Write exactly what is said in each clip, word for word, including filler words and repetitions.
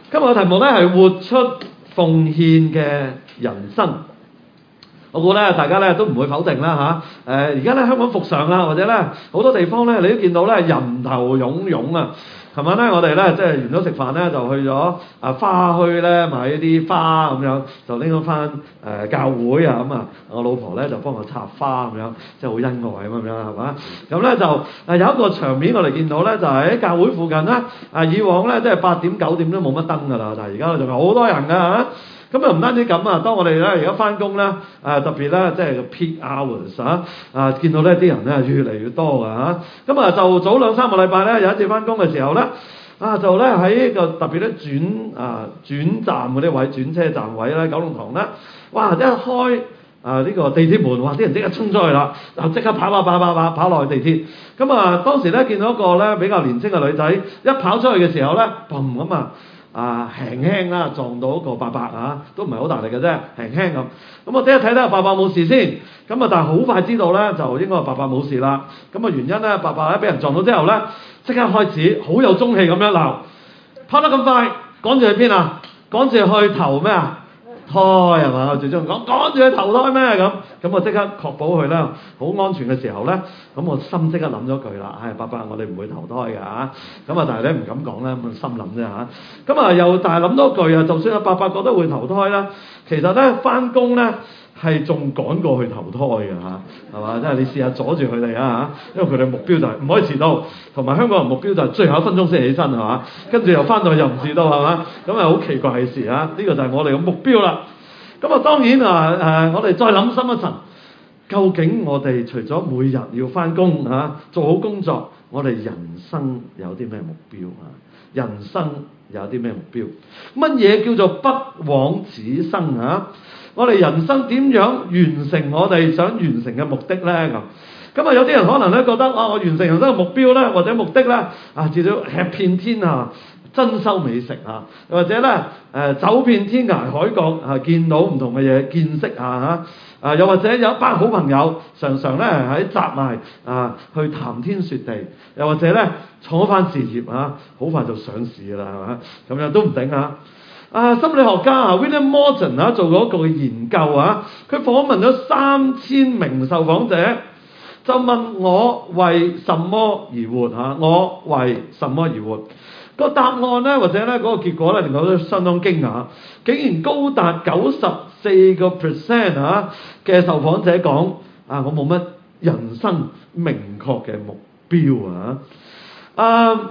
今日嘅題目咧係活出奉獻嘅人生。我估咧大家咧都唔會否定啦嚇。誒而家咧香港復常啦，或者咧好多地方咧你都見到咧人頭湧湧啊。琴晚咧我哋咧即係完咗食飯咧就去咗啊花墟咧買一啲花咁樣，就拎咗翻誒教會啊咁啊。我老婆咧就幫我插花咁樣，即係好恩愛咁樣係嘛？咁咧就誒有一個場面我哋見到咧就係喺教會附近啦。啊以往咧即係八點九點都冇乜燈㗎啦，但係而家仲有好多人㗎嚇。咁啊唔單止咁啊，當我哋咧而家翻工咧，誒特別咧即係個 peak hours 啊，啊見到咧啲人咧越嚟越多㗎嚇。咁啊就早兩三個禮拜咧，有一次翻工嘅時候咧，啊就咧喺個特別咧轉啊轉站嗰啲位，轉車站位咧，九龍塘咧，哇一開啊呢個地鐵門，哇啲人即刻衝出去啦，就即刻跑跑跑跑跑跑落去地鐵。咁啊當時咧見到一個咧比較年輕嘅女仔，一跑出去嘅時候咧，砰咁啊！啊輕輕啦撞到一個伯伯啊，都唔係好大力嘅啫，輕輕咁。咁我即刻睇睇下伯伯冇事先。咁啊，但係好快知道咧，就應該伯伯冇事啦。咁啊原因咧，伯伯咧俾人撞到之後咧，即刻開始好有中氣咁樣鬧，跑得咁快，趕住去邊啊？趕住去投咩啊？胎係嘛？我最中意講趕住去投胎咩咁？咁我即刻確保佢咧好安全嘅時候咧，咁我心即刻諗咗句啦，唉、哎，伯伯我哋唔會投胎㗎嚇。咁啊，但係咧唔敢講咧，咁心諗啫嚇。咁啊又但係諗多句啊，就算阿伯伯覺得會投胎啦，其實咧翻工咧係仲趕過去投胎㗎嚇，係嘛？即係你試下阻住佢哋啊嚇，因為佢哋目標就係唔可以遲到，同埋香港人目標就係最後一分鐘先起身係嘛，跟住又翻到去又唔遲到係嘛，咁啊好奇怪嘅事啊！呢個就係我哋嘅目標啦。咁啊當然啊誒，我哋再諗深一層，究竟我哋除咗每日要翻工嚇做好工作，我哋人生有啲咩目標啊？人生有啲咩目標？乜嘢叫做不枉此生啊？我哋人生點樣完成我哋想完成嘅目的咧？咁咁啊有啲人可能咧覺得啊，我完成人生嘅目標咧或者目的咧啊，至少吃遍天下珍饈美食啊，或者咧誒、呃、走遍天涯海角啊，見到唔同嘅嘢，見識下嚇啊，又或者有一班好朋友常常咧喺集埋啊去談天說地，又或者咧創翻事業啊，好快就上市啦係嘛，咁樣都唔定啊！啊，心理學家啊 William Morton 啊做過一個研究啊，佢訪問咗三千名受訪者，就問我為什麼而活嚇？我為什麼而活？個答案咧，或者咧嗰個結果咧，令我都相當驚訝，竟然高達九十四個 percent 啊嘅受訪者講啊，我冇乜人生明確嘅目標啊！啊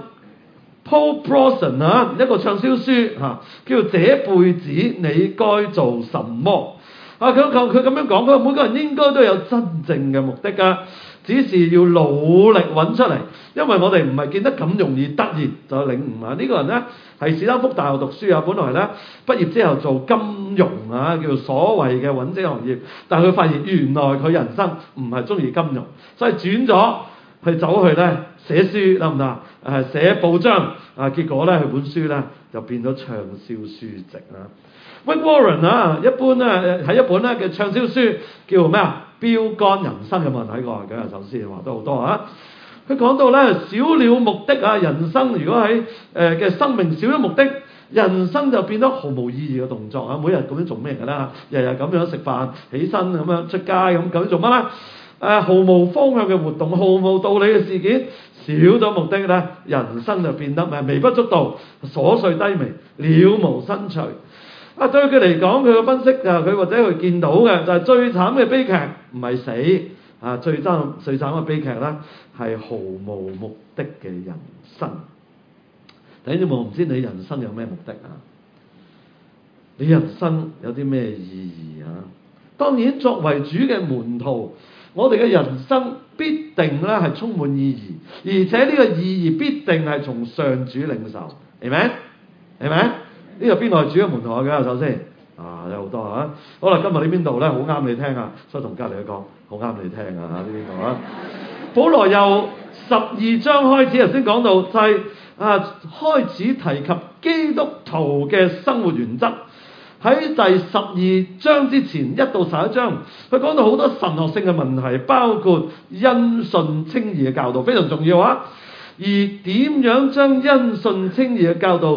Paul Brunson 啊，一個暢銷書嚇、啊，叫做《這輩子你該做什麼》啊，佢佢佢咁樣講，佢話每個人應該都有真正嘅目的㗎。只是要努力揾出嚟，因為我哋唔係見得咁容易得意就領悟啊！呢、這個人呢，係史丹福大學讀書啊，本來呢，畢業之後做金融啊，叫做所謂嘅穩定行業，但係佢發現原來佢人生唔係中意金融，所以轉咗去走去呢寫書得唔得？誒寫報章啊，結果呢，佢本書呢就變咗暢銷書籍啦。Rick Warren 啊，一般咧喺一本咧嘅暢銷書叫咩啊？標杆人生有冇人睇過啊？咁啊，首先話都好多啊。佢講到咧少了目的啊，人生如果喺誒嘅生命少咗目的，人生就變得毫無意義嘅動作啊！每日咁樣做咩㗎啦？日日咁樣食飯、起身咁樣出街咁咁樣做乜啦？誒，毫無方向嘅活動，毫無道理嘅事件，少咗目的咧，人生就變得咩微不足道、瑣碎低微、了無生趣。啊，對佢嚟講，佢嘅分析就係佢或者佢見到嘅就係最慘嘅悲劇唔係死啊，最慘最慘嘅悲劇咧係毫無目的嘅人生。弟兄姊妹，唔知你人生有咩目的啊？你人生有啲咩意義啊？當然，作為主嘅門徒，我哋嘅人生必定咧係充滿意義，而且呢個意義必定係從上主領受，係咪？係咪？呢個邊個係主嘅門徒嘅？首先啊，有好多啊。好啦，今日呢邊度咧好啱你聽啊，所以同隔離講好啱你聽啊。呢邊度啊，保羅由十二章開始，頭先講到就係、是、啊，開始提及基督徒嘅生活原則。喺第十二章之前一到十一章，佢講到好多神學性嘅問題，包括因信稱義嘅教導，非常重要啊。而點樣將因信稱義嘅教導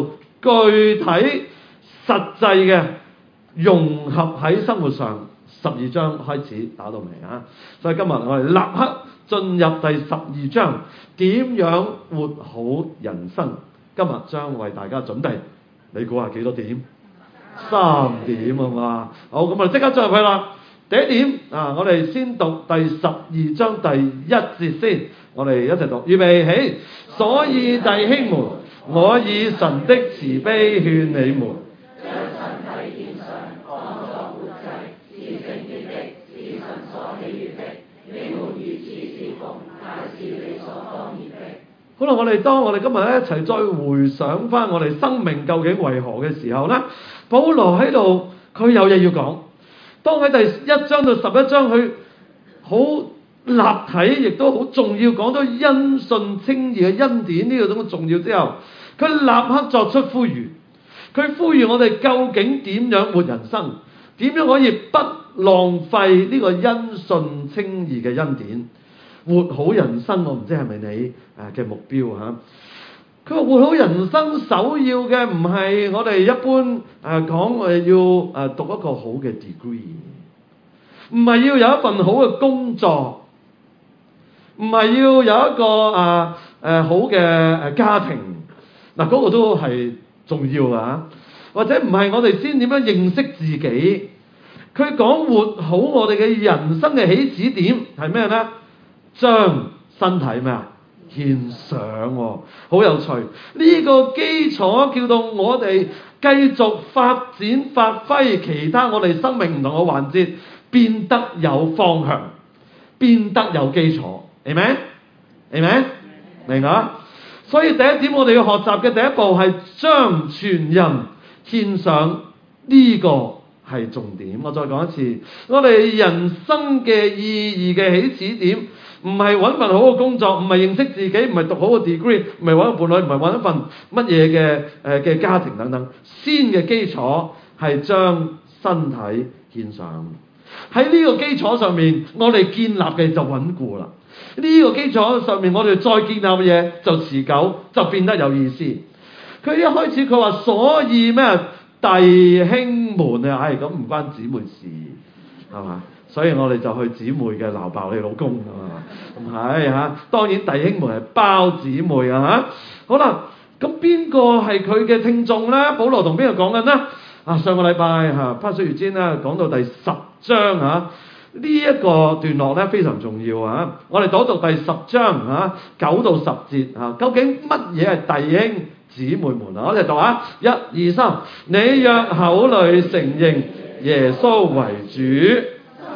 具體實際嘅融合喺生活上。十二章開始打到未啊？所以今日我哋立刻進入第十二章，點樣活好人生？今日將為大家準備，你估下幾多點？三點啊嘛。好，咁我哋即刻進入去啦。第一點啊，我哋先讀第十二章第一節先，我哋一齊讀，預備起。所以弟兄們，我以神的慈悲勸你們，將身體獻上，當作活祭，是聖潔的，是神所喜悅的。你們如此侍奉，乃是理所當然的。好啦，我哋當我哋今日咧一齊再回想翻我哋生命究竟為何嘅時候咧，保羅喺度佢有嘢要講。當喺第一章到十一章，佢好立體，亦都好重要，講到因信稱義嘅恩典呢個咁嘅重要之後，佢立刻作出呼籲。佢呼籲我哋究竟點樣活人生，點樣可以不浪費呢個因信稱義嘅恩典，活好人生。我唔知係咪你誒嘅目標嚇？佢話活好人生首要嘅唔係我哋一般誒講我哋要誒讀一個好嘅 degree， 唔係要有一份好嘅工作，唔係要有一個誒誒、呃、好嘅誒家庭，嗱、那、嗰個都係重要啊，或者唔係我哋先點樣認識自己。佢講活好我哋嘅人生嘅起始點係咩咧？將身體咩啊？獻上喎，好有趣。呢個基礎叫到我哋繼續發展發揮其他我哋生命唔同嘅環節，變得有方向，變得有基礎。明唔明？明唔明？明啊！所以第一點我哋要學習嘅第一步係將全人獻上，呢個係重點。我再講一次，我哋人生嘅意義嘅起始點唔係揾份好嘅工作，唔係認識自己，唔係讀好嘅 degree， 唔係揾個伴侶，唔係揾一份乜嘢嘅誒嘅家庭等等。先嘅基礎係將身體獻上。喺呢個基礎上面，我哋建立嘅就穩固啦。呢個基礎上面，我哋再建立嘅嘢就持久，就變得有意思。佢一開始佢話，所以咩弟兄們啊，唉咁唔關姊妹事，係嘛？所以我哋就去姊妹嘅鬧爆你老公啊，唔係嚇。當然弟兄們係包姊妹啊嚇。好啦，咁邊個係佢嘅聽眾咧？保羅同邊個講緊呢？啊，上個禮拜嚇 Pastor Eugene 咧講到第十章嚇，呢一個段落咧非常重要啊！我哋讀讀第十章嚇九到十節嚇，究竟乜嘢係弟兄姊妹們啊？我哋讀下，一二三，你若口裏承認耶穌為主，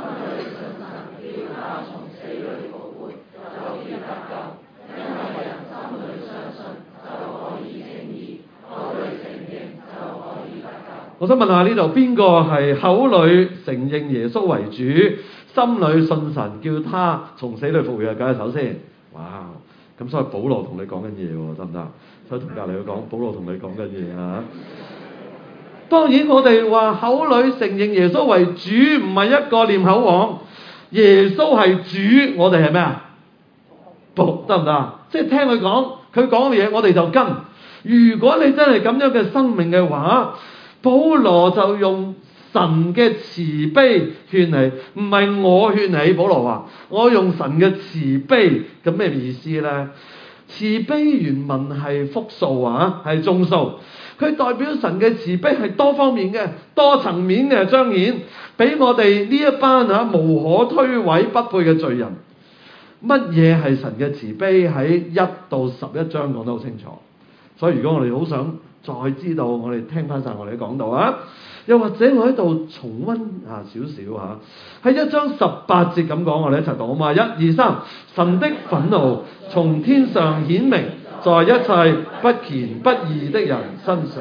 我想問下呢度邊個係口裏承認耶穌為主，心裏信神叫他從死裏復活嘅？舉下手先。哇！咁所以保羅同你講緊嘢喎，得唔得？所以同隔離佢講，保羅同你講緊嘢啊。當然我哋話口裏承認耶穌為主，唔係一個念口簧。耶穌係主，我哋係咩啊？僕，得唔得？即係聽佢講，佢講嘅嘢我哋就跟。如果你真係咁樣嘅生命嘅話，保羅就用神嘅慈悲勸你，唔係我勸你。保羅話我用神嘅慈悲，咁咩意思呢？慈悲原文係複數啊，係眾數，佢代表神嘅慈悲係多方面嘅、多層面嘅彰顯，俾我哋呢一班吓無可推諉不配嘅罪人。乜嘢係神嘅慈悲？喺一到十一章講得好清楚。所以如果我哋好想再知道，我哋聽翻晒我哋嘅講道啊，又或者我喺度重溫啊少少嚇，喺一章十八節咁講，我哋一齊讀好嘛？一二三，神的憤怒從天上顯明，在一切不虔不義的人身上。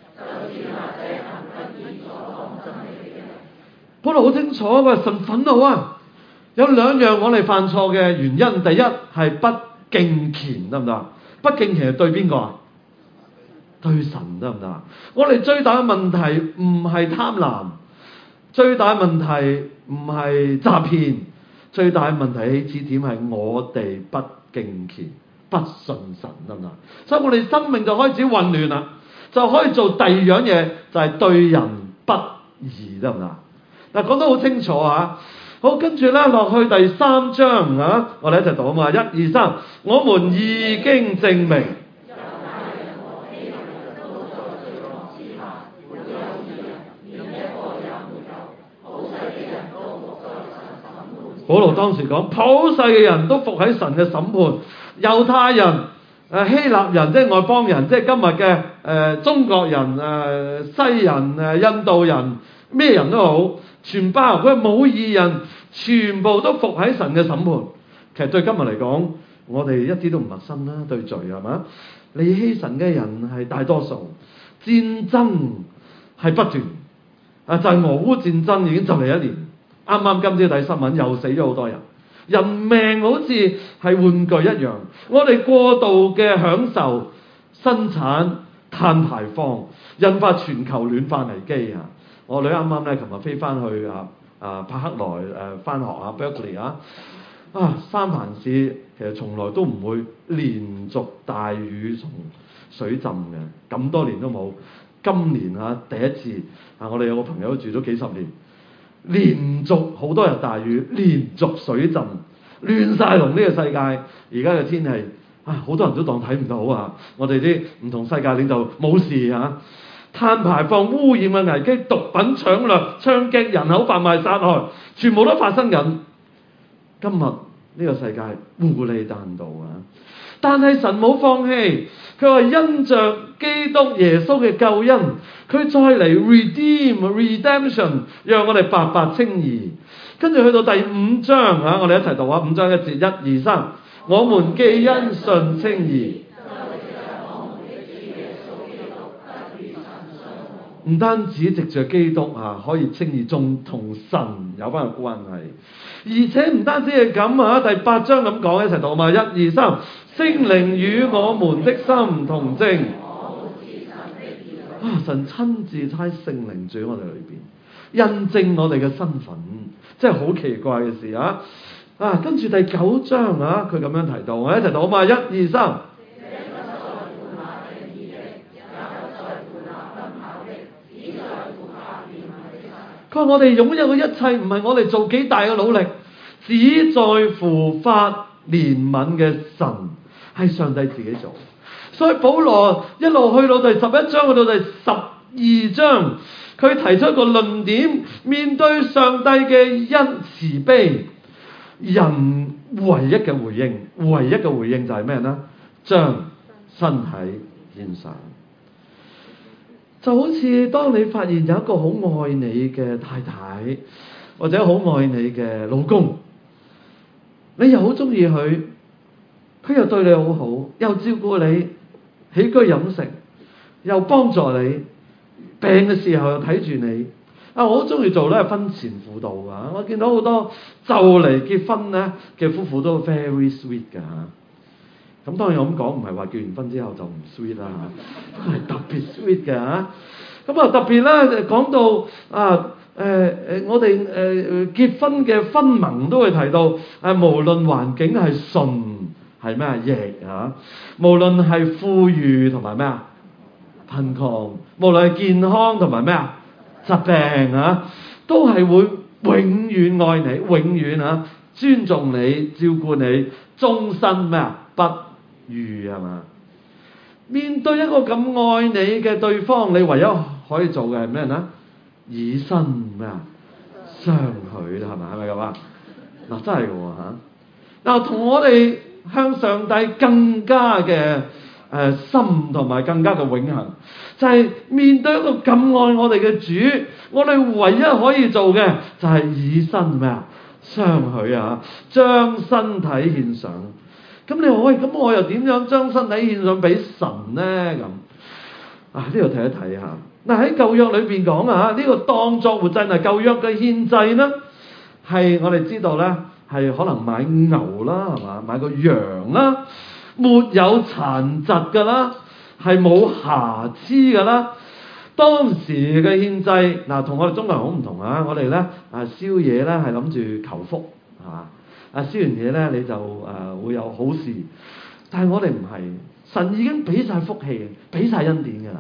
保羅好清楚話神憤怒啊，有兩樣我哋犯錯嘅原因。第一係不敬虔，得唔得？不敬虔係對邊個啊？對神，得唔得？我哋最大嘅問題唔係貪婪，最大嘅問題唔係詐騙，最大嘅問題起始點係我哋不敬虔、不信神，得唔得？所以我哋生命就開始混亂啦。 就可以做第二樣嘢，就係、是、對人不義，得唔得？嗱，講得好清楚啊！好，跟住咧落去第三章啊，我哋一齊讀啊嘛，一二三，我們已經證明。保羅當時講，普世嘅人都服喺神嘅審判，猶太人、誒希臘人，即係外邦人，即係今日嘅誒中國人、誒西人、誒印度人，咩人都好，全包佢冇義人，全部都服喺神嘅審判。其實對今日嚟講，我哋一啲都唔陌生啦，對罪係嘛？離棄神嘅人係大多數，戰爭係不斷，啊就係、是、俄烏戰爭已經就嚟一年。啱啱今朝睇新聞又死咗好多人，人命好似係玩具一樣。我哋過度嘅享受生產碳排放，引發全球暖化危機啊！我女啱啱咧，琴日飛翻去啊啊柏克萊誒翻學啊 Berkeley 啊啊三藩市其實從來都唔會連續大雨同水浸嘅，咁多年都冇。今年啊第一次啊，我哋有個朋友住咗幾十年。連續好多日大雨，連續水浸，亂晒龍呢個世界。而家嘅天氣啊，好多人都當睇唔到啊！我哋啲唔同世界領袖冇事啊。碳排放、污染嘅危機、毒品搶掠、槍擊、人口販賣、殺害，全部都發生緊。今日呢個世界烏里單道啊！但係神冇放棄，佢話因着基督耶穌嘅救恩，佢再嚟 redeem redemption， 讓我哋白白稱義。跟住去到第五章啊，我哋一齊讀下五章一節，一二三，我們既因信稱義，唔單止藉着基督啊可以稱義，仲同神有翻個關係，而且唔單止係咁啊，第八章咁講，一齊讀嘛，一二三，聖靈與我們的心同證。啊！神親自差聖靈住喺我哋裏邊，印證我哋嘅身份，真係好奇怪嘅事啊！啊，跟住第九章啊，佢咁樣提到，我一齊讀嘛，一二三。佢話我哋擁有嘅一切唔係我哋做幾大嘅努力，只在乎發憐憫嘅神，係上帝自己做。所以保羅一路去到第十一章，去到第十二章，佢提出一個論點，面對上帝嘅恩慈悲，人唯一嘅回應，唯一嘅回應就係咩呢？將身體獻上。就好似當你發現有一個好愛你嘅太太，或者好愛你嘅老公，你又好中意佢，佢又對你好好，又照顧你起居飲食，又幫助你，病嘅時候又睇住你。啊，我好中意做咧婚前輔導㗎，我見到好多就嚟結婚咧嘅夫婦都 very sweet 㗎嚇。咁當然我咁講唔係話結完婚之後就唔 sweet 啦嚇，都係特別 sweet 嘅嚇。咁啊特別咧講到啊誒誒我哋誒結婚嘅婚盟都會提到誒、啊、無論環境係順係咩啊逆嚇，無論係富裕同埋咩啊貧窮，無論係健康同埋咩啊疾病嚇，都係會永遠愛你，永遠啊尊重你，照顧你，終身咩啊不渝係嘛？面對一個咁愛你嘅對方，你唯一可以做嘅係咩呢？以身咩啊相許啦，係咪？係咪咁啊？嗱，真係嘅喎嚇。嗱，同我哋向上帝更加嘅誒深同埋更加嘅永恆，就係、是、面對一個咁愛我哋嘅主，我哋唯一可以做嘅就係以身咩啊相許啊，將身體獻上。咁你話喂，咁我又點樣將身體獻上俾神呢？咁啊，呢度睇一睇下。嗱，喺舊約裏邊講啊，呢、這個當作活祭嗱，舊約嘅獻祭呢，係我哋知道咧，係可能買牛啦，係嘛，買個羊啦，沒有殘疾㗎啦，係冇瑕疵㗎啦。當時嘅獻祭嗱，同我哋中國人好唔同啊！我哋咧啊燒嘢咧係諗住求福係嘛。啊！燒完嘢咧，你就誒、呃、會有好事，但係我哋唔係，神已經俾晒福氣，俾晒恩典㗎啦。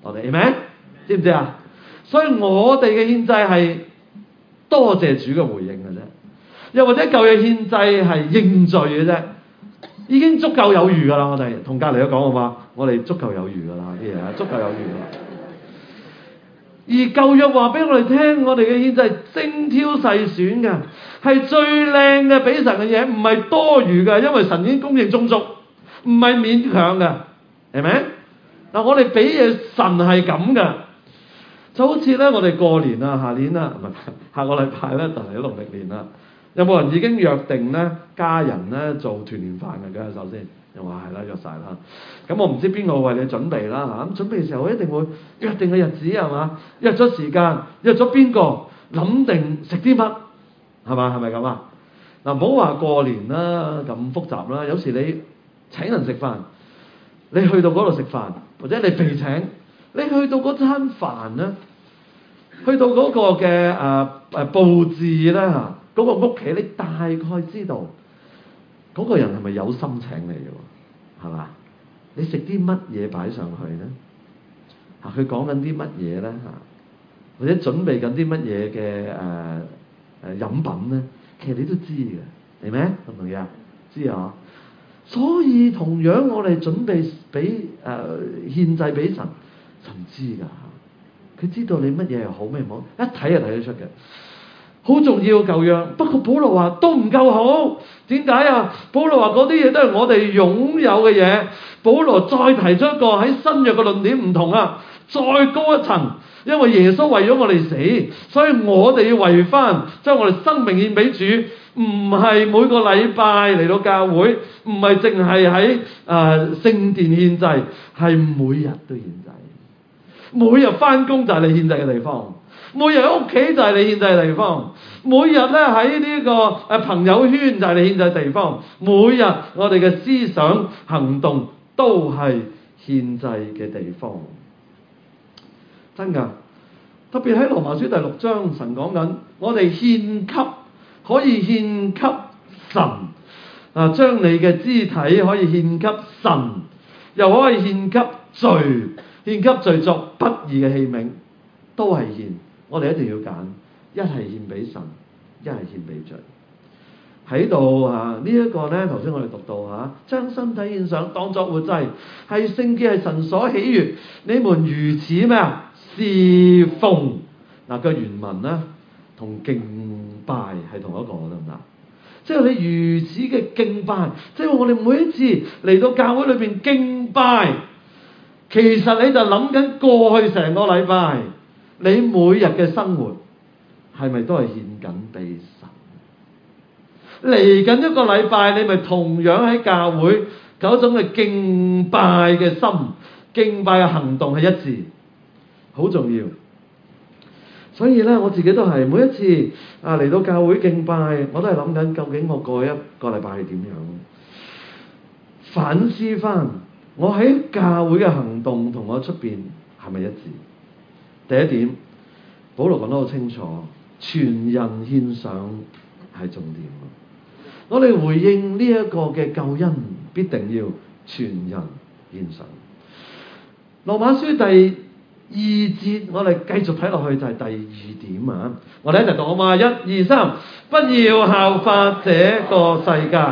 我哋，係咪？知唔知啊？所以我哋嘅獻祭係多謝主嘅回應嘅啫，又或者舊約獻祭係認罪嘅啫，已經足夠有餘噶啦。我哋同隔離都講好嘛，我哋足夠有餘噶啦啲嘢，足夠有餘噶啦。而舊約話俾我哋聽，我哋嘅獻祭係精挑細選嘅，係最靚嘅俾神嘅嘢，唔係多餘嘅，因為神已經供應充足，唔係勉強嘅，係咪？嗱，我哋俾嘢神係咁嘅，就好似咧我哋過年啊，下年啊，唔係下個禮拜咧就嚟咗農曆年啦。有冇人已經約定咧家人咧做團年飯嘅？舉下手先。又話係啦，約晒啦。咁我唔知邊個為你準備啦嚇。咁準備嘅時候，我一定會約定個日子係嘛？約咗時間，約咗邊個，諗定食啲乜係嘛？係咪咁啊？嗱，唔好話過年啦咁複雜啦。有時你請人食飯，你去到嗰度食飯，或者你被請，你去到嗰餐飯咧，去到嗰個嘅誒誒佈置咧嚇，嗰個屋企你大概知道。嗰個人係咪有心請你嘅？係嘛？你食啲乜嘢擺上去咧？嚇，佢講緊啲乜嘢咧？嚇，或者準備緊啲乜嘢嘅誒誒飲品咧？其實你都知嘅，係咪？同唔同意啊？知啊！所以同樣我哋準備俾誒獻祭俾神，神知㗎嚇。佢知道你乜嘢係好，咩唔好，一睇就睇得出嘅。好重要舊約，不過保羅話都唔夠好，點解啊？保羅話嗰啲嘢都係我哋擁有嘅嘢。保羅再提出一個喺新約嘅論點唔同啊，再高一層，因為耶穌為咗我哋死，所以我哋要為翻將我哋生命獻俾主，唔係每個禮拜嚟到教會，唔係淨係喺誒聖殿獻祭，係每日都獻祭，每日翻工就係你獻祭嘅地方。每日喺屋企就係你獻祭嘅地方，每日咧喺呢個誒朋友圈就係你獻祭嘅地方，每日我哋嘅思想行動都係獻祭嘅地方。真㗎，特別喺羅馬書第六章，神講緊我哋獻給可以獻給神啊，將你嘅肢體可以獻給神，又可以獻給罪，獻給罪作不義嘅器皿，都係獻。我哋一定要揀，一係獻俾神，一係獻俾罪。喺度啊，這個、呢一個咧，頭先我哋讀到嚇，將身體獻上當作活祭，係聖潔，係神所喜悅。你們如此咩啊？侍奉嗱個原文咧，同敬拜係同一個得唔得？即係你如此嘅敬拜，即係我哋每一次嚟到教會裏邊敬拜，其實你就諗緊過去成個禮拜。你每日嘅生活係咪都係獻緊俾神？嚟緊一個禮拜，你咪同樣喺教會嗰種嘅敬拜嘅心、敬拜嘅行動係一致，好重要。所以咧，我自己都係每一次啊嚟到教會敬拜，我都係諗緊究竟我過一個禮拜係點樣？反思翻我喺教會嘅行動同我出邊係咪一致？第一點，保羅講得好清楚，全人獻上係重點。我哋回應呢一個嘅救恩，必定要全人獻上。羅馬書第二節，我哋繼續睇落去就係第二點啊！我哋一齊讀好嘛？一二三，不要效法這個世界。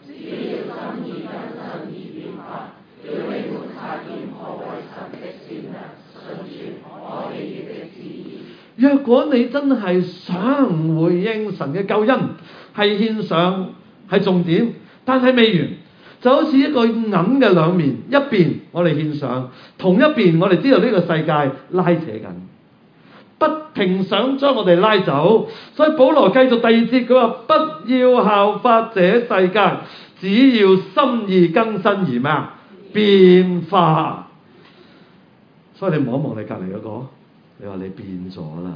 若果你真係想回應神嘅救恩，係獻上係重點，但係未完，就好似一個銀嘅兩面，一邊我哋獻上，同一邊我哋知道呢個世界拉扯緊，不停想將我哋拉走。所以保羅繼續第二節，佢話不要效法這世界，只要心意更新而咩啊？變化。所以你望一望你隔離嗰個。你話你變咗啦，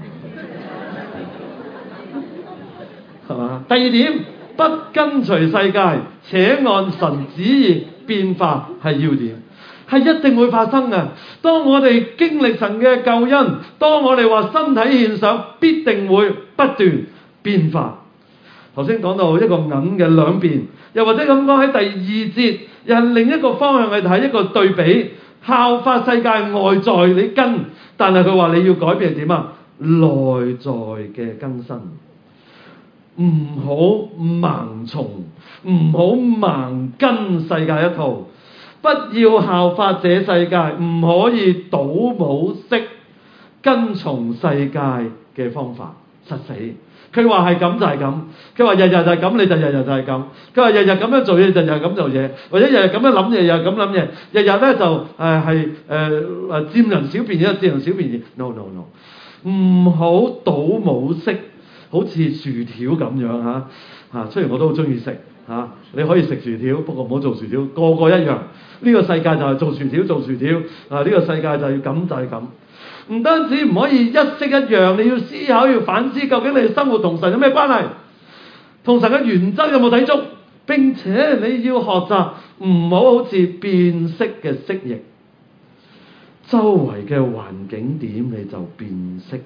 係嘛？第二點，不跟隨世界，且按神旨意變化係要點，係一定會發生嘅。當我哋經歷神嘅救恩，當我哋話身體獻上，必定會不斷變化。頭先講到一個銀嘅兩邊，又或者咁講喺第二節，又係另一個方向去睇一個對比。 效法世界外在你跟，但係佢話你要改變係點啊？內在嘅更新，唔好盲從，唔好盲跟世界一套，不要效法這世界，唔可以倒模式跟從世界嘅方法，實死。佢話係咁就係咁，佢話日日就係咁，你就日日就係咁。佢話日日咁樣做嘢就日日咁做嘢，或者日日咁樣諗嘢，日日咁諗嘢，日日咧就誒係誒誒佔人小便宜，佔人小便宜。No no no， 唔好倒模式，好似薯條咁樣嚇嚇。雖然我都好中意食嚇，你可以食薯條，不過唔好做薯條，個個一樣。呢個世界就係做薯條做薯條啊！呢個世界就係要咁就係咁。唔單止唔可以一式一樣，你要思考，要反思，究竟你嘅生活同神有咩關係？同神嘅原則有冇抵觸？並且你要學習唔好好似變色嘅蜥蜴，周圍嘅環境點你就變色。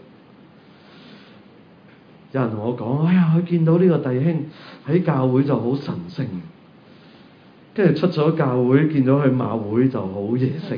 有人同我講：哎呀，佢見到呢個弟兄喺教會就好神聖，跟住出咗教會見到佢馬會就好野性。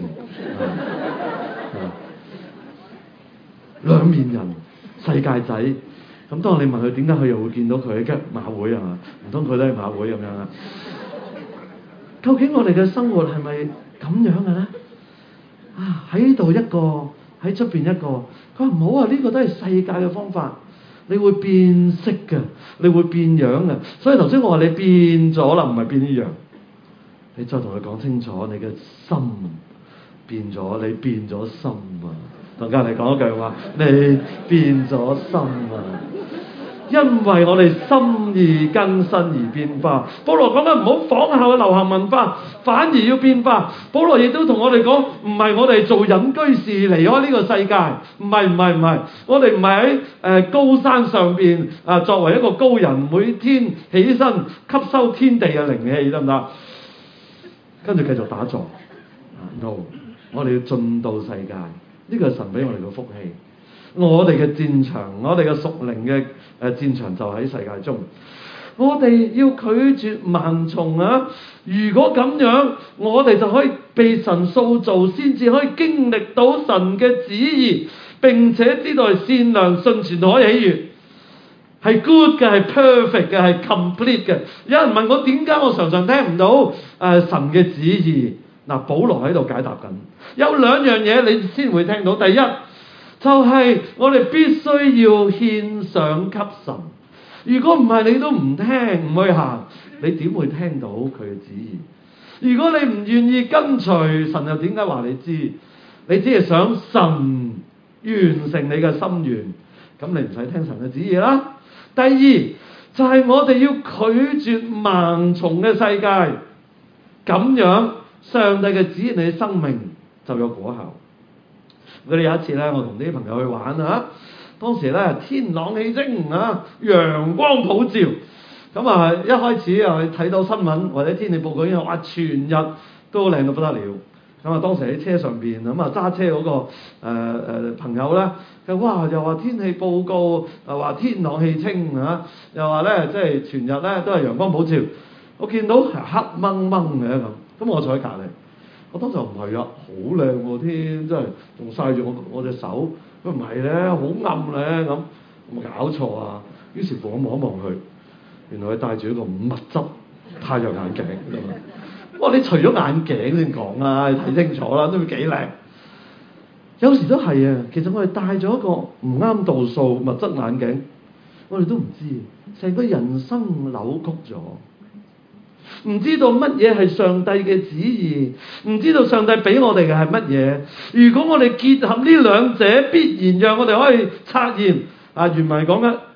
兩面人，世界仔。咁當你問佢點解佢又會見到佢嘅馬會啊？嘛，唔通佢都係馬會咁樣啊？究竟我哋嘅生活係咪咁樣嘅咧？啊，喺度一個，喺出邊一個。佢話唔好啊，呢個都係世界嘅方法，你會變色嘅，你會變樣嘅。所以頭先我話你變咗啦，唔係變呢樣。你再同佢講清楚，你嘅心變咗，你變咗心啊！同隔籬講一句話，你變咗心啊！因為我哋心意更新而變化。保羅講得唔好仿效嘅流行文化，反而要變化。保羅亦都同我哋講，唔係我哋做隱居士離開呢個世界，唔係唔係唔係，我哋唔係喺誒高山上邊啊，作為一個高人，每天起身吸收天地嘅靈氣，得唔得？跟住繼續打坐。No， 我哋要進到世界。呢個係神俾我哋嘅福氣，我哋嘅戰場，我哋嘅屬靈嘅誒戰場就喺世界中。我哋要拒絕盲從啊！如果咁樣，我哋就可以被神塑造，先至可以經歷到神嘅旨意，並且知道係善良、順全同可以喜悅，係 good 嘅，係 perfect 嘅，係 complete 嘅。有人問我點解我常常聽唔到誒、呃、神嘅旨意？嗱，保羅喺度解答緊，有兩樣嘢你先會聽到。第一就係、是、我哋必須要獻上給神。如果唔係，你都唔聽唔去行，你點會聽到佢嘅旨意？如果你唔願意跟隨神，又點解話你知？你只係想神完成你嘅心願，咁你唔使聽神嘅旨意啦。第二就係、是、我哋要拒絕盲從嘅世界，咁樣上帝嘅旨意，你嘅生命就有果效。我哋有一次咧，我同啲朋友去玩啊，當時咧天朗氣清啊，陽光普照。咁啊，一開始啊睇到新聞或者天氣報告已經話全日都靚到不得了。咁啊，當時喺車上邊咁啊揸車嗰、那個誒誒、呃、朋友咧，佢哇又話天氣報告啊話天朗氣清啊，又話咧即係全日咧都係陽光普照。我見到係黑掹掹嘅咁。咁我坐喺隔離，我當時唔係啊，好靚喎天，真係仲曬住我我隻手。佢唔係咧，好暗咧咁，有冇搞錯啊？於是乎我望一望佢，原來佢戴住一個密質太陽眼鏡。我話你除咗眼鏡先講啊，你睇清楚啦，都幾靚。有時都係啊，其實我哋戴咗一個唔啱度數密質眼鏡，我哋都唔知，成個人生扭曲咗。唔知道乜嘢係上帝嘅旨意，唔知道上帝俾我哋嘅係乜嘢。如果我哋結合呢兩者，必然讓我哋可以測驗啊，原文講緊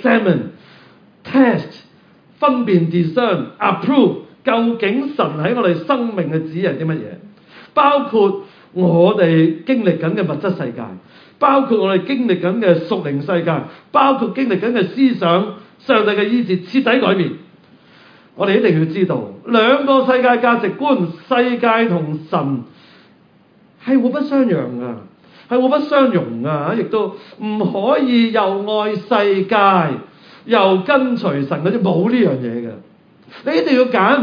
examine、test、分辨、discern、approve， 究竟神喺我哋生命嘅旨意係啲乜嘢？包括我哋經歷緊嘅物質世界，包括我哋經歷緊嘅屬靈世界，包括經歷緊嘅思想，上帝嘅意志徹底改變。我哋一定要知道，兩個世界價值觀，世界同神係互不相讓噶，係互不相容噶，亦都唔可以又愛世界又跟隨神嗰啲，冇呢樣嘢嘅。你一定要揀，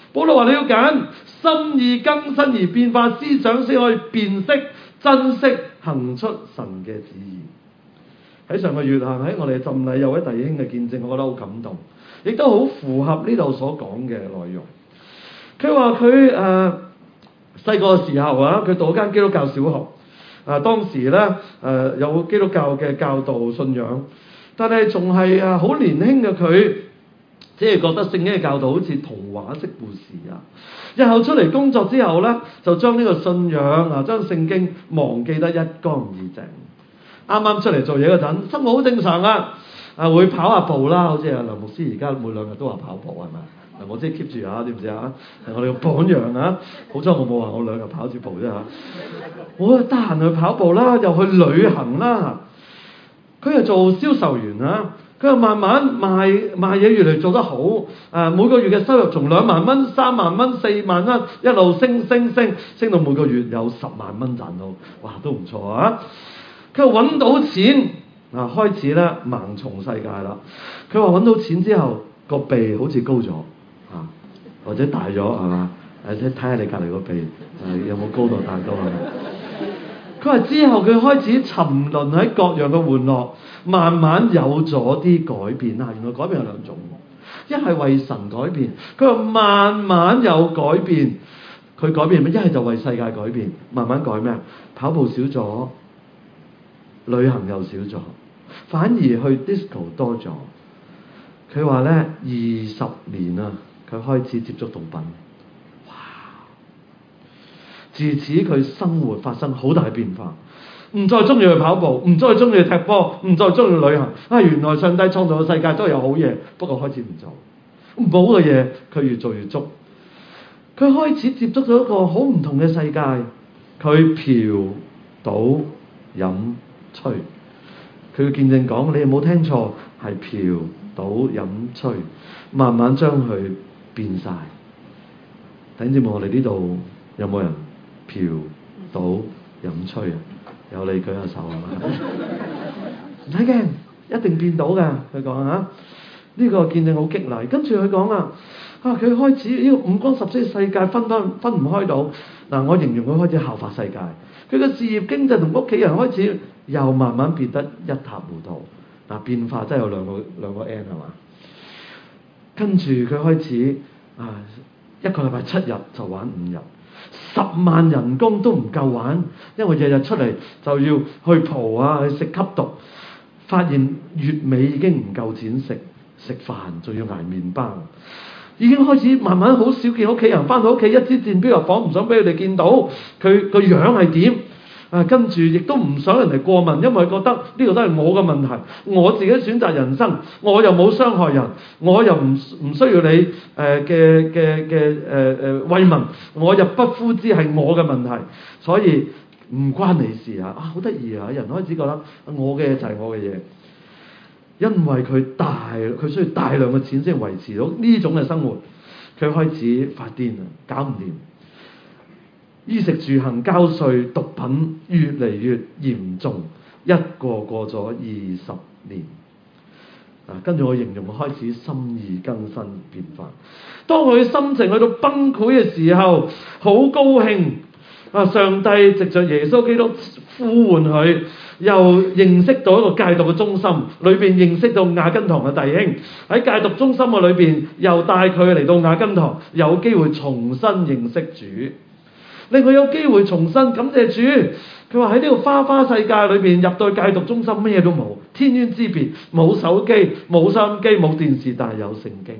保羅話你要揀心意更新而變化思想，先可以辨識珍惜行出神嘅旨意。喺上個月啊，喺我哋浸禮有位弟兄嘅見證，我覺得好感動，亦都好符合呢度所講嘅內容。佢話佢誒細個嘅時候啊，佢讀間基督教小學啊，當時咧誒、呃、有基督教嘅教導信仰，但係仲係啊好年輕嘅佢，只係覺得聖經嘅教導好似童話式故事啊。日後出嚟工作之後咧，就將呢個信仰啊，將聖經忘記得一乾二淨。啱啱出嚟做嘢嗰陣，生活好正常啊，啊會跑下步啦，好似阿梁牧師而家每兩日都話跑步係咪？嗱，我即係 keep 住啊，知唔知啊？係我哋嘅榜樣啊！好彩我冇話我兩日跑住步啫嚇。我得閒去跑步啦，又去旅行啦。佢係做銷售員啊，佢又慢慢賣賣嘢，越嚟做得好。誒、啊，每個月嘅收入從兩萬蚊、三萬蚊、四萬蚊一路升升升，升到每個月有十萬蚊賺到，哇，都唔錯啊！佢揾到錢啊，開始咧盲從世界啦。佢話揾到錢之後，個鼻好似高咗啊，或者大咗係嘛？誒，睇睇下你隔離個鼻誒、啊、有冇高度大高啊？佢話之後佢開始沉淪喺各樣嘅玩樂，慢慢有咗啲改變啊。原來改變有兩種，一係為神改變，佢話慢慢有改變。佢改變咩？一係就為世界改變，慢慢改咩啊？跑步少咗。旅行又少咗，反而去 disco 多咗。佢話咧，二十年啊，佢開始接觸毒品。哇！自此佢生活發生好大變化，唔再中意去跑步，唔再中意去踢波，唔再中意去旅行。啊，原來上帝創造嘅世界都有好嘢，不過開始唔做唔好嘅嘢，佢越做越足。佢開始接觸咗一個好唔同嘅世界。佢嫖賭飲吹，佢嘅見證講，你有冇聽錯？係嫖賭飲吹，慢慢將佢變晒。弟兄姊妹，我哋呢度有冇人嫖賭飲吹啊？有，你舉下手啊！唔使驚，一定變到㗎。佢講啊，呢個見證好激勵。跟住佢講啊，啊佢開始呢個五光十色嘅世界分分分唔開到。嗱，我形容佢開始效法世界。佢嘅事業經濟同屋企人開始又慢慢變得一塌糊塗。嗱，變化真係有兩個兩個 N 係嘛？跟住佢開始啊，一個禮拜七日就玩五日，十萬人工都唔夠玩，因為日日出嚟就要去蒲啊，去食吸毒。發現月尾已經唔夠錢食食飯，仲要捱麵包。已經開始慢慢好少見屋企人，翻到屋企一支箭標入房，唔想俾佢哋見到佢個樣係點啊！跟住亦都唔想人哋過問，因為覺得呢個都係我嘅問題，我自己選擇人生，我又冇傷害人，我又唔唔需要你誒嘅嘅嘅誒誒慰問，我又不呼之係我嘅問題，所以唔關你事啊！啊，好得意啊！人開始覺得我嘅嘢就係我嘅嘢。因為佢大，佢需要大量嘅錢先維持到呢種嘅生活，佢開始發癲啊，搞唔掂。衣食住行、交稅、毒品越嚟越嚴重，一個過咗二十年。啊，跟住我形容開始心意更新變化。當佢心情去到崩潰嘅時候，好高興啊！上帝藉着耶穌基督呼喚佢。又認識到一個戒毒嘅中心，裏邊認識到亞根堂嘅弟兄喺戒毒中心嘅裏邊，又帶佢嚟到亞根堂，有機會重新認識主，令佢有機會重新感謝主。佢話喺呢個花花世界裏邊，入到戒毒中心咩都冇，天淵之別，冇手機、冇收音機、冇電視，但係有聖經。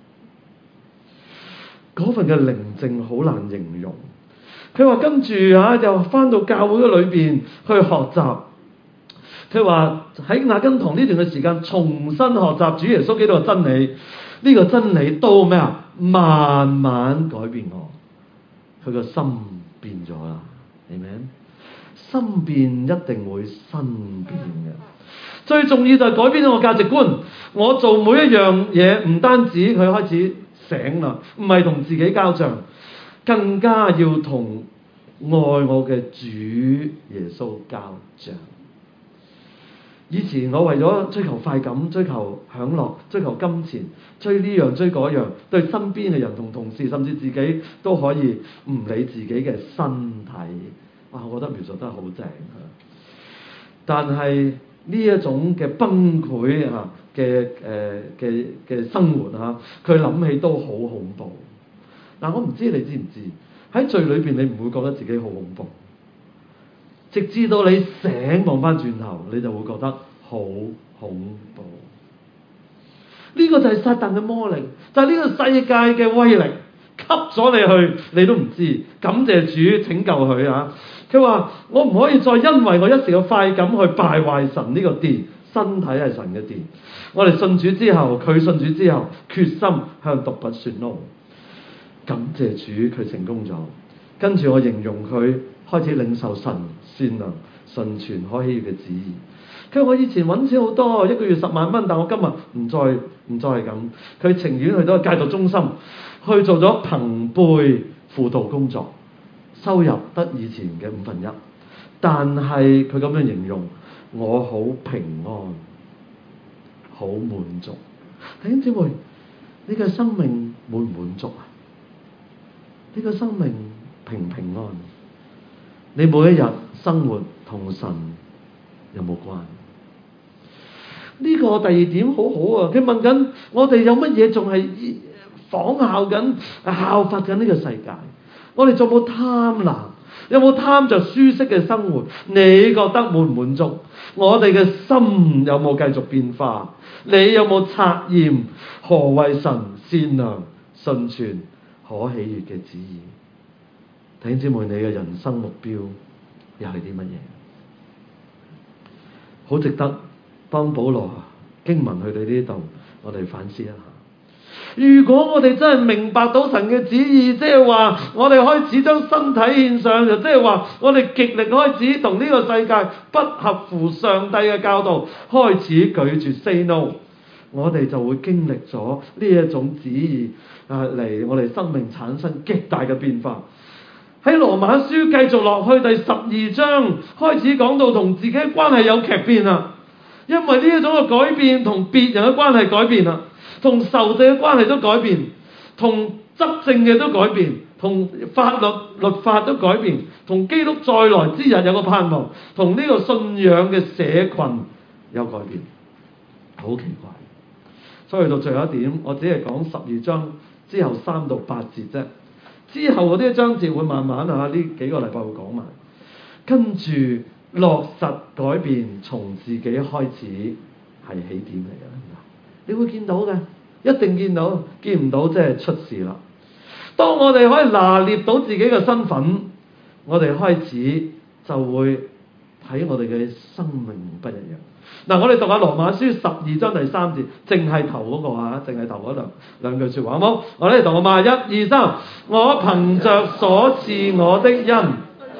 嗰份嘅寧靜好難形容。佢話跟住啊，又翻到教會嘅裏邊去學習。佢話喺亞根堂呢段嘅時間，重新學習主耶穌基督嘅真理。呢、這個真理都咩啊？慢慢改變我。佢個心變咗啦，明唔明？心變一定會身變嘅。最重要就係改變咗我價值觀。我做每一樣嘢，唔單止佢開始醒啦，唔係同自己交賬，更加要同愛我嘅主耶穌交賬。 以前我為咗追求快感、追求享樂、追求金錢、追呢樣追嗰樣，對身邊嘅人同同事，甚至自己都可以唔理自己嘅身體。哇！我覺得描述得好正啊！但係呢一種嘅崩潰啊嘅誒嘅嘅生活嚇，佢諗起都好恐怖。嗱，我唔知你知唔知喺罪裏邊，你唔會覺得自己好恐怖。直至到你醒望翻轉頭，你就會覺得好恐怖。呢個就係撒旦嘅魔力，就係呢個世界嘅威力，吸咗你去，你都唔知。感謝主拯救佢啊！佢話：我唔可以再因為我一時嘅快感去敗壞神呢個殿，身體係神嘅殿。我哋信主之後，佢信主之後，決心向毒品說 no。感謝主，佢成功咗。跟住我形容佢開始領受神善良、純全、可喜悅嘅旨意。佢話：我以前揾錢好多，一個月十萬蚊，但我今日唔再唔再係咁。佢情願去到戒毒中心去做咗朋輩輔導工作，收入得以前嘅五分一。但係佢咁樣形容，我好平安，好滿足。弟兄姊妹，你嘅生命滿唔滿足啊？你嘅生命平唔平安？你每一日生活同神有冇關？呢個第二點好好啊！佢問緊我哋有乜嘢仲係仿效緊、效法緊呢個世界？我哋仲有冇貪婪？有冇貪着舒適嘅生活？你覺得滿唔滿足？我哋嘅心有冇繼續變化？你有冇察驗何謂神善良、純全、可喜悅嘅旨意？弟兄姊妹，你嘅人生目標又係啲乜嘢？好值得當保羅經文去到呢度，我哋反思一下。如果我哋真係明白到神嘅旨意，即係話我哋開始將身體獻上，就即係話我哋極力開始同呢個世界不合乎上帝嘅教導，開始拒絕 say no， 我哋就會經歷咗呢一種旨意啊嚟，我哋生命產生極大嘅變化。喺羅馬書繼續落去第十二章開始講到同自己嘅關係有劇變啦，因為呢一種嘅改變同別人嘅關係改變啦，同仇敵嘅關係都改變，同執政嘅都改變，同法律律法都改變，同基督再來之日有個盼望，同呢個信仰嘅社群有改變，好奇怪。所以去到最後一點，我只係講十二章之後三到八節啫。之後嗰啲章節會慢慢啊，呢幾個禮拜會講埋，跟住落實改變，從自己開始係起點嚟嘅。你會見到嘅，一定見到，見唔到即係出事啦。當我哋可以拿捏到自己嘅身份，我哋開始就會睇我哋嘅生命不一樣。嗱，我哋讀下羅馬書十二章第三節，淨係頭嗰個啊，淨係頭嗰兩兩句説話，好冇？我哋讀啊嘛，一二三，我憑着所賜我的恩。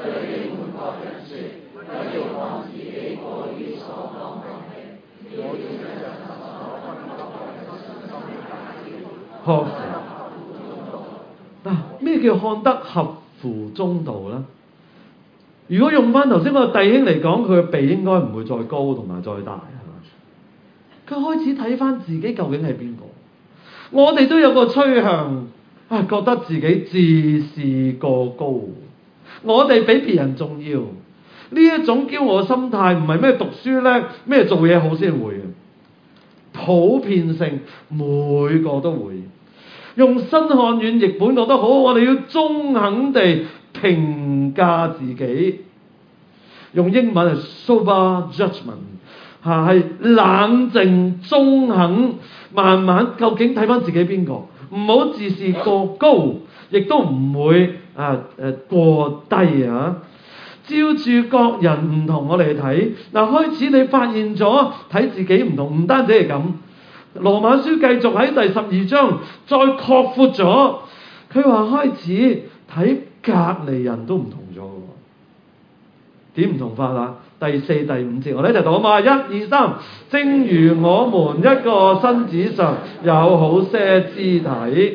學嗱，咩叫看得合乎中道咧？如果用翻頭先嗰個弟兄嚟講，佢嘅鼻應該唔會再高同埋再大，係嘛？佢開始睇翻自己究竟係邊個？我哋都有個趨向啊，覺得自己自視過高，我哋比別人重要。呢一種驕傲嘅心態唔係咩讀書叻、咩做嘢好先會嘅，普遍性每個都會。用新漢語譯本講得好，我哋要中肯地評價自己。用英文係 sober judgment， 嚇係冷靜中肯，慢慢究竟睇翻自己邊個，唔好自視過高，亦都唔會啊誒過低啊。照住各人唔同我哋睇，嗱開始你發現咗睇自己唔同，唔單止係咁。羅馬書繼續喺第十二章再擴闊咗，佢話開始睇隔離人都唔同咗喎。點唔同法啦？第四、第五節我哋一齊讀啊嘛，一二三，正如我們一個身子上有好些肢體。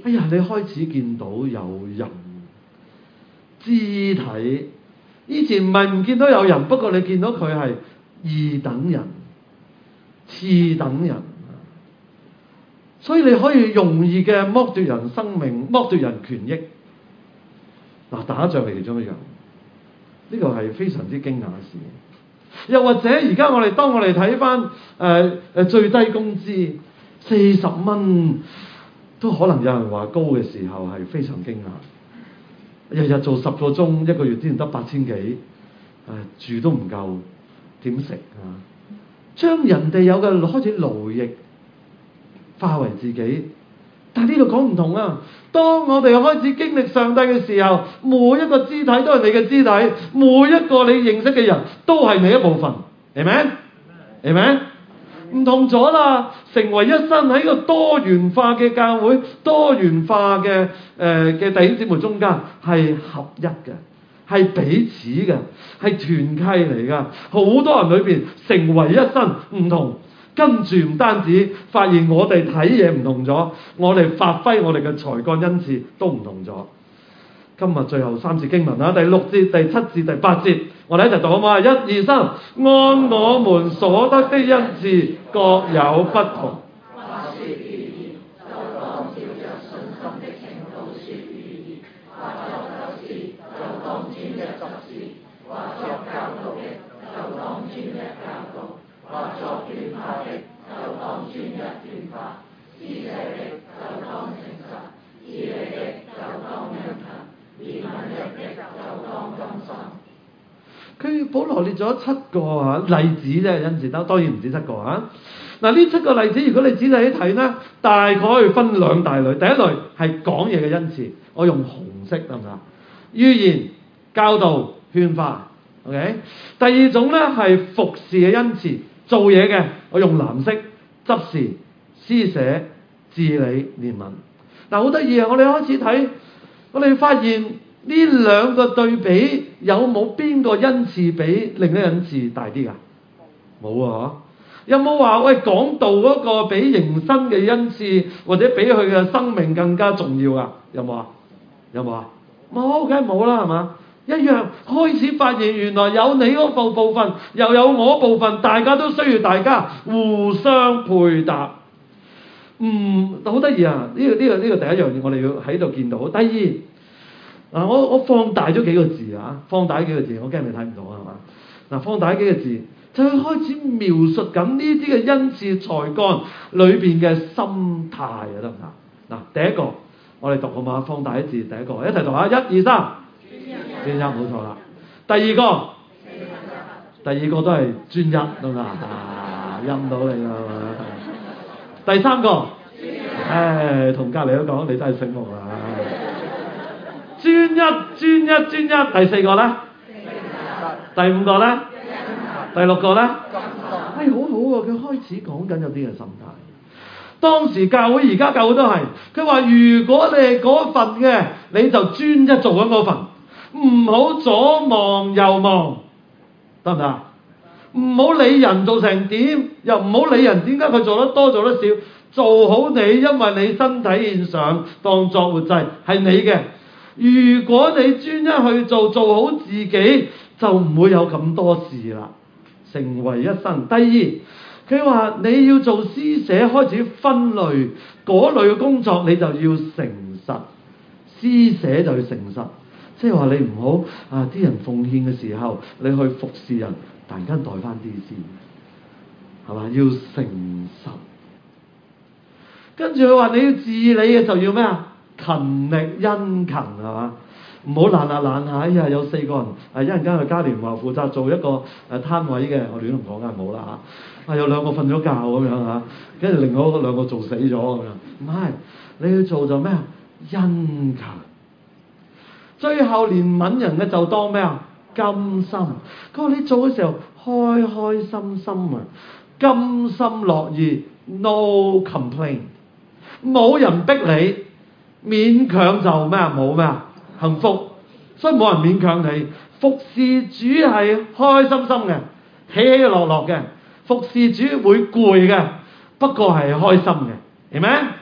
哎呀，你開始見到有人肢體，以前唔係唔見到有人，不過你見到佢係二等人、次等人，所以你可以容易嘅剝奪人生命、剝奪人權益。嗱，打仗係其中一樣，呢個係非常之驚訝嘅事。又或者而家我哋當我哋睇翻誒誒最低工資四十蚊，都可能有人話高嘅時候係非常驚訝。日日做十個鐘，一個月之前得八千幾，誒住都唔夠，點食啊？將人哋有嘅開始勞役化為自己，但係呢度講唔同啊！當我哋開始經歷上帝嘅時候，每一個肢體都係你嘅肢體，每一個你認識嘅人都係你一部分，係咪？係咪？唔同咗啦，成為一身喺個多元化嘅教會、多元化嘅誒嘅弟兄姊妹中間係合一嘅，係彼此嘅，係團契嚟㗎。好多人裏邊成為一身唔同。跟住唔單止發現我哋睇嘢唔同咗，我哋發揮我哋嘅才幹恩賜都唔同咗。今日最後三節經文啦，第六節、第七節、第八節，我哋一齊讀好嘛？一二三，按我們所得的恩賜各有不同。佢保羅列咗七個啊例子啫，恩賜得當然唔止七個啊。嗱，呢七個例子，如果你仔細一睇呢，大概可以分兩大類。第一類係講嘢嘅恩賜，我用紅色得唔得？預言、教導、勸化 ，OK。第二種呢係服侍嘅恩賜，做嘢嘅，我用藍色，執事、施捨、治理、憐憫。嗱，好得意啊！我哋開始睇，我哋發現呢兩個對比，有冇邊個恩賜比另一個恩賜大啲㗎？冇啊！有冇話喂講道嗰個比迎新嘅恩賜，或者比佢嘅生命更加重要啊？有冇啊？有冇啊？冇，梗係冇啦，係嘛？一樣開始發現原來有你嗰部部分，又有我部分，大家都需要大家互相配搭。嗯，好得意啊！呢、這個呢、這個呢、這個第一樣嘢，我哋要喺度見到。第二，嗱，我我放大咗幾個字啊，放大幾個字，我驚你睇唔到啊，係嘛？嗱，放大幾個字，就係開始描述緊呢啲嘅恩賜才幹裏邊嘅心態啊，得唔得？嗱，第一個我哋讀好嘛？放大一字，第一個一齊讀下，一二三，專一，冇錯啦。第二個，第二個都係專一，得唔得啊？陰到你啦！第三個，誒，同隔離都講，你真係醒目啦！專一、專一、專一。第四個咧，第五個咧，第六個咧，哎，好好喎！佢開始講緊有啲嘅心態。當時教會，而家教會都係，佢話如果你係嗰份嘅，你就專一做緊嗰份，唔好左望右望，得唔得？唔好理人做成點，又唔好理人點解佢做得多做得少，做好你，因為你身體獻上當作活祭係你嘅。如果你專一去做，做好自己，就唔會有咁多事啦，成為一生。第二，佢話你要做施捨，開始分類嗰類嘅工作，你就要誠實，施捨就要誠實，即係話你唔好啊啲人奉獻嘅時候，你去服侍人。突然間代翻啲先，係嘛？要誠實。跟住佢話你要治理嘅就要咩啊？勤力殷勤，係嘛？唔好懶下懶下。哎呀，有四個人，誒一陣間去嘉年華負責做一個誒攤位嘅，我亂咁講梗係冇啦嚇。啊有兩個瞓咗覺咁樣嚇，跟住另外嗰兩個做死咗咁樣。唔係，你要做就咩啊？殷勤。最後憐憫人嘅就當咩啊？甘心，佢話你做嘅時候開開心心啊，甘心樂意 ，no complain， 冇人逼你，勉強就咩啊？冇咩啊？幸福，所以冇人勉強你。服侍主係開開心心嘅，喜喜樂樂嘅。服侍主會攰嘅，不過係開心嘅，係咪？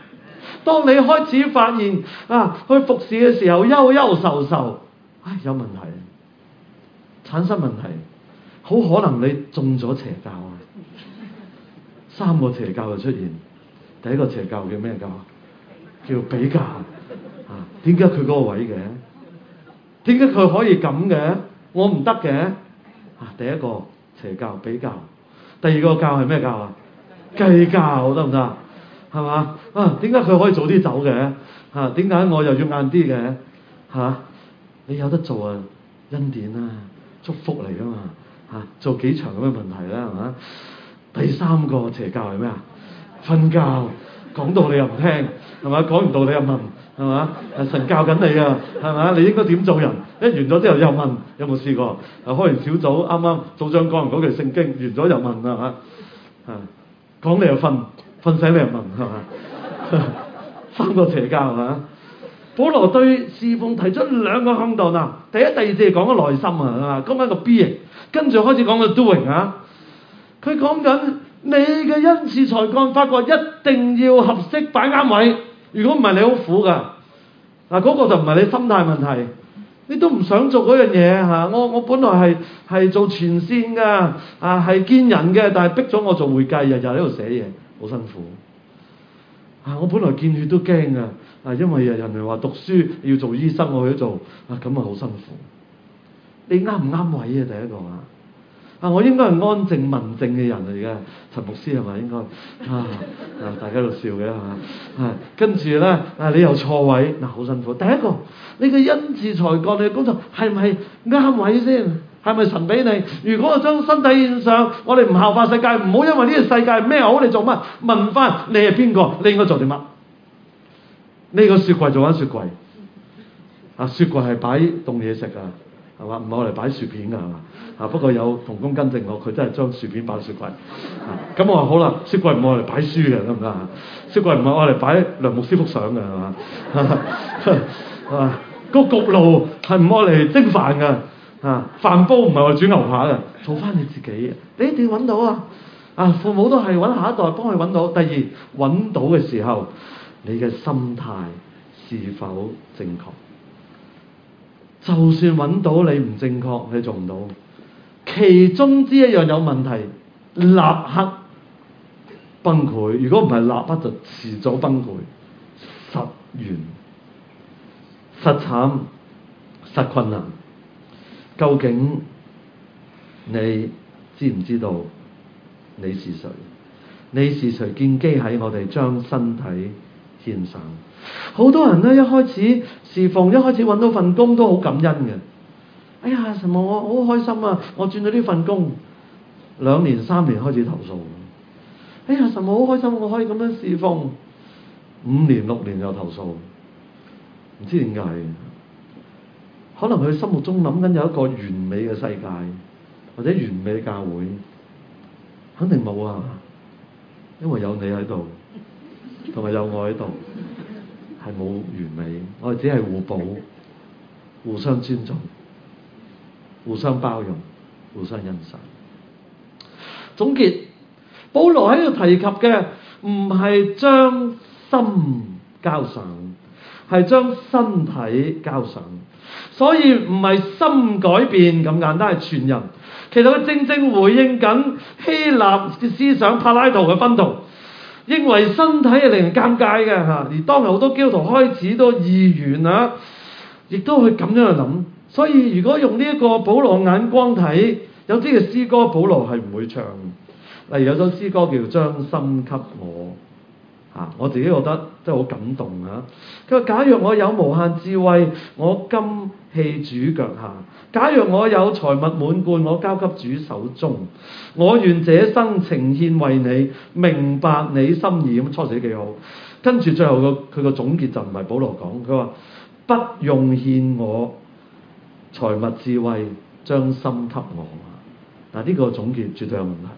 當你開始發現啊，去服侍嘅時候憂憂愁愁，唉，有問題，產生問題，好可能你中咗邪教啊！三個邪教就出現，第一個邪教叫咩教？叫比較啊！點解佢嗰個位嘅？點解佢可以咁嘅？我唔得嘅啊！第一個邪教比較，第二個教係咩教啊？計較得唔得？係嘛？啊，點解佢可以早啲走嘅？嚇，點解我又要晏啲嘅？嚇，你有得做啊，恩典啊，祝福嚟噶嘛？嚇，做幾場咁嘅問題啦，係嘛？第三個邪教係咩啊？瞓覺，講道理又唔聽，係嘛？講完道理又問，係嘛？神教緊你啊，係嘛？你應該點做人？一完咗之後又問，有冇試過？啊，開完小組，啱啱組長講完嗰句聖經，完咗又問啊嚇，啊，講你又瞓，瞓醒你又問，係嘛？三個邪教係嘛？保羅對侍奉提出兩個向度嗱，第一、第二節講個內心啊，係嘛？講緊個 B 型，跟住開始講個 doing 啊。佢講緊你嘅恩賜才幹，發覺一定要合適擺啱位。如果唔係，你好苦㗎。嗱，嗰個就唔係你心態問題，你都唔想做嗰樣嘢嚇。我我本來係係做前線㗎，啊係見人嘅，但係逼咗我做會計，日日喺度寫嘢，好辛苦。啊，我本來見血都驚㗎，啊因為人哋話讀書要做醫生，我去做，啊咁啊好辛苦。你啱唔啱位啊？第一個啊。啊！我應該係安靜文靜嘅人嚟嘅，陳牧師係咪應該啊？啊！大家喺度笑嘅係嘛？啊！跟住咧啊，你又錯位，嗱、啊、好辛苦。第一個，你嘅恩賜才幹，你嘅工作係咪啱位先？係咪神俾你？如果我將身體獻上，我哋唔效法世界，唔好因為呢個世界咩好，你做乜？問翻你係邊個？你應該做啲乜？呢、這個雪櫃做緊雪櫃，啊雪櫃係擺凍嘢食啊！係嘛？唔係我嚟擺薯片㗎係嘛？啊不過有同工更正我，佢真係將薯片擺雪櫃。啊咁我話好啦，雪櫃唔係我嚟擺書嘅，得唔得啊？雪櫃唔係我嚟擺梁牧師幅相嘅係嘛？啊個焗爐係唔係嚟蒸飯嘅？啊飯煲唔係我嚟煮牛扒嘅，做翻你自己。你一定要揾到啊！啊父母都係揾下一代幫佢揾到。第二揾到嘅時候，你嘅心態是否正確？就算揾到你唔正確，你做唔到。其中之一樣有問題，立刻崩潰。如果唔係立刻就遲早崩潰，實完、實慘、實困難。究竟你知唔知道你是誰？你是誰？建基喺我哋將身體獻上。好多人咧，一開始侍奉，一開始揾到份工都好感恩嘅。哎呀，神啊，我好開心啊！我轉咗呢份工，兩年三年開始投訴。哎呀，神啊，好開心，我可以咁樣侍奉，五年六年又投訴，唔知點解。可能佢心目中諗緊有一個完美嘅世界，或者完美嘅教會，肯定冇啊，因為有你喺度，同埋有我喺度。係冇完美，我哋只係互補、互相尊重、互相包容、互相欣賞。總結，保羅喺度提及嘅唔係將心交上，係將身體交上。所以唔係心改變咁簡單，係全人。其實佢正正回應緊希臘嘅思想，柏拉圖嘅分圖。認為身體係令人尷尬嘅嚇，而當日好多基督徒開始都意願啊，亦都會咁樣去諗。所以如果用呢一個保羅眼光睇，有啲嘅詩歌保羅係唔會唱。例如有首詩歌叫《將心給我》嚇，我自己覺得真係好感動啊！佢話：假若我有無限智慧，我今棄主腳下；假若我有財物滿貫，我交給主手中。我願這生呈獻為你，明白你心意。咁初時幾好，跟住最後個佢個總結就唔係保羅講，佢話不用獻我財物智慧，將心給我。嗱，呢個總結絕對有問題，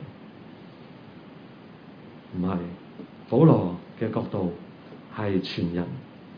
唔係保羅嘅角度係全人，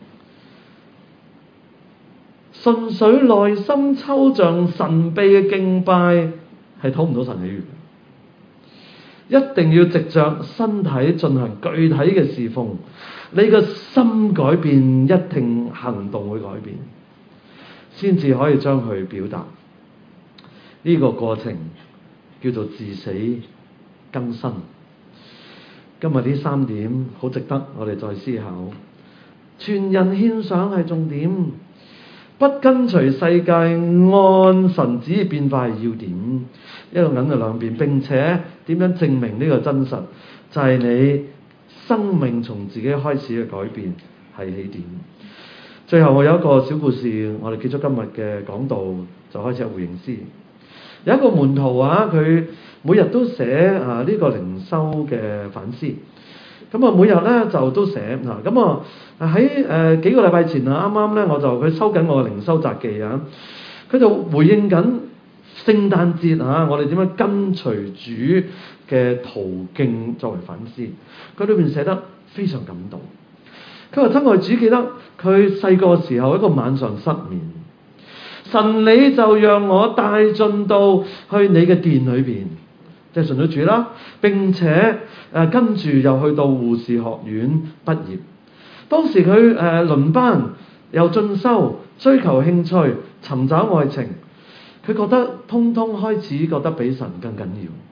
純粹內心抽象神秘嘅敬拜係討唔到神喜悅。 一定要藉着身體進行具體嘅侍奉，你個心改變，一定行動會改變，先至可以將佢表達。呢個過程叫做治死更新。今日呢三點好值得我哋再思考。全人獻上係重點，不跟隨世界，按神旨意變化係要點。一個銀嘅兩邊，並且點樣證明呢個真實？就係、是、你生命從自己開始嘅改變係起點。最後我有一個小故事，我哋結束今日嘅講道，就開始有回應詩。有一個門徒啊，佢每日都寫啊呢個靈修嘅反思。咁啊，每日咧就都寫嗱。咁啊喺誒幾個禮拜前啊，啱啱咧我就佢收緊我嘅靈修札記啊，佢就回應緊聖誕節啊，我哋點樣跟隨主嘅途徑作為反思。佢裏邊寫得非常感動。佢話：親愛主，記得佢細個時候一個晚上失眠，神你就讓我帶進到去你嘅殿裏邊，即係信咗主啦。並且誒、呃、跟住又去到護士學院畢業。當時佢誒、呃、輪班又進修，追求興趣，尋找愛情。佢覺得通通開始覺得比神更緊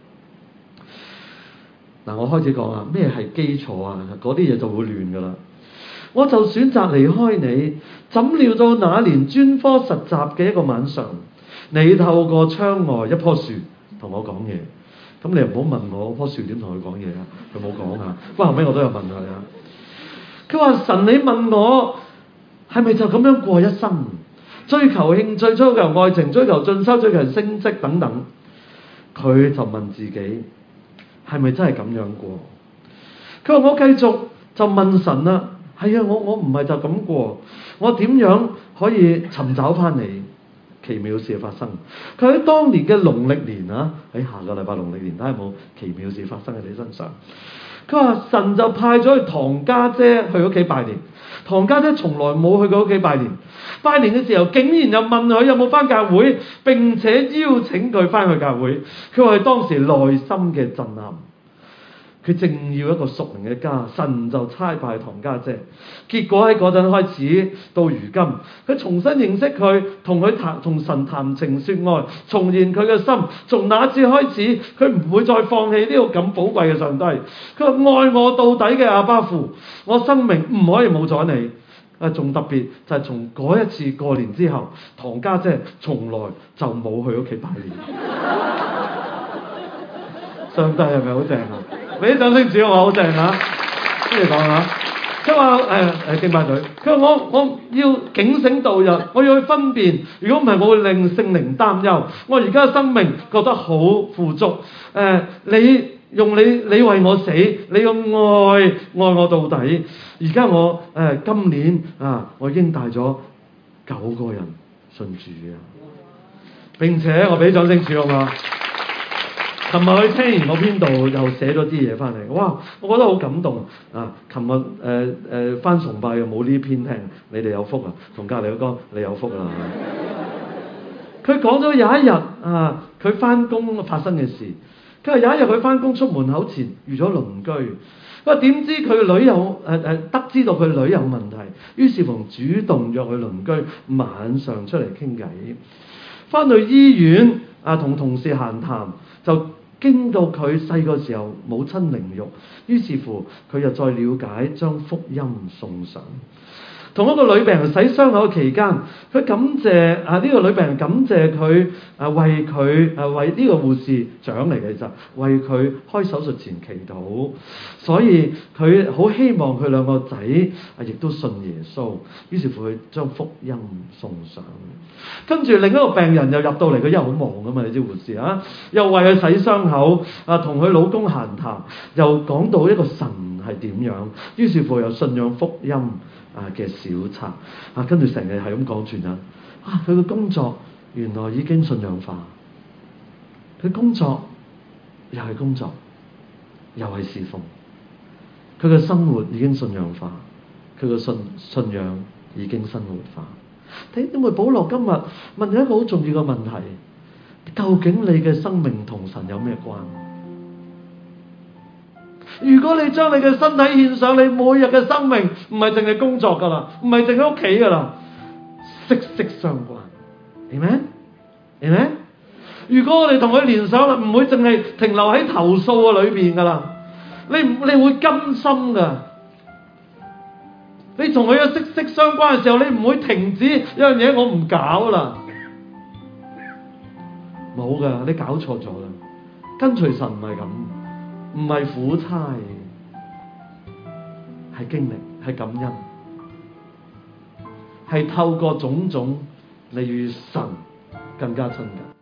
要。嗱，我開始講啊，咩係基礎啊？嗰啲嘢就會亂噶啦。我就選擇離開你，怎料到那年專科實習嘅一個晚上，你透過窗外一棵樹同我講嘢。咁你又唔好問我棵樹點同佢講嘢啊？佢冇講啊。不過後尾我都有問佢啊。佢話：神，你問我係咪就咁樣過一生？追求興趣、追求愛情、追求進修、追求升職等等。佢就問自己係咪真係咁樣過？佢話：我繼續就問神啦。係啊，我我唔係就咁過，我點樣可以尋找翻你？奇妙事發生。佢喺當年嘅農曆年啊，喺下個禮拜農曆年睇下有冇奇妙事發生喺你身上。佢話神就派咗佢堂家姐去屋企拜年。堂家姐從來冇去過屋企拜年，拜年嘅時候竟然又問佢有冇翻教會，並且邀請佢翻去教會。佢話佢當時內心嘅震撼。佢正要一個屬靈嘅家，神就差派堂家姐。結果喺嗰陣開始到如今，佢重新認識佢，同佢談，同神談情說愛，重燃佢嘅心。從那次開始，佢唔會再放棄呢個咁寶貴嘅上帝。佢話愛我到底嘅阿爸父，我生命唔可以冇咗你。啊，仲特別就係從嗰一次過年之後，堂家姐從來就冇去屋企拜年。上帝係咪好正啊？俾啲掌聲主，我好正啊！跟住講下，佢話誒誒敬拜隊，佢話我我要警醒度日，我要去分辨。如果唔係，我會令聖靈擔憂。我而家生命覺得好富足。誒、呃，你用你你為我死，你用愛愛我到底。而家我誒、呃、今年啊，我已經帶咗九個人信主啊！並且我俾掌聲主好嘛？琴日去聽完我篇道，又寫咗啲嘢翻嚟，哇！我覺得好感動啊！琴日誒誒翻崇拜又冇呢篇聽，你哋有福啊！同隔離嗰個你有福啦！佢講咗有一日啊，佢翻工發生嘅事。佢話有一日佢翻工出門口前遇咗鄰居，佢話點知佢個女有誒誒得知道佢女有問題，於是乎主動約佢鄰居晚上出嚟傾偈。翻去醫院啊，同同事閒談，就經到佢細個時候母親靈肉，於是乎佢又再了解，將福音送上。同一個女病人洗傷口嘅期間，佢感謝啊呢、這個女病人感謝佢啊為佢啊為呢個護士長嚟嘅，就為佢開手術前祈禱，所以佢好希望佢兩個仔啊亦都信耶穌，於是乎佢將福音送上。跟住另一個病人又入到嚟，佢因為好忙噶嘛，你知護士啊，又為佢洗傷口啊，同佢老公閒談，又講到一個神係點樣，於是乎又信仰福音啊嘅小冊啊，跟住成日係咁講傳人啊，佢嘅工作原來已經信仰化，佢工作又係工作，又係侍奉，佢嘅生活已經信仰化，佢嘅信信仰已經生活化。睇因為保羅今日問咗一個好重要嘅問題，究竟你嘅生命同神有咩關？ 如果你將你嘅身體獻上，你每日嘅生命唔係淨係工作噶啦，唔係淨係屋企噶啦，息息相關，係咪？係咪？如果我哋同佢聯想啦，唔會淨係停留喺投訴嘅裏邊噶啦，你你會甘心噶。你同佢嘅息息相關嘅時候，你唔會停止一樣嘢，我唔搞啦。冇噶，你搞錯咗啦。跟隨神唔係咁，唔係苦差，係經歷，係感恩，係透過種種嚟與神更加親近。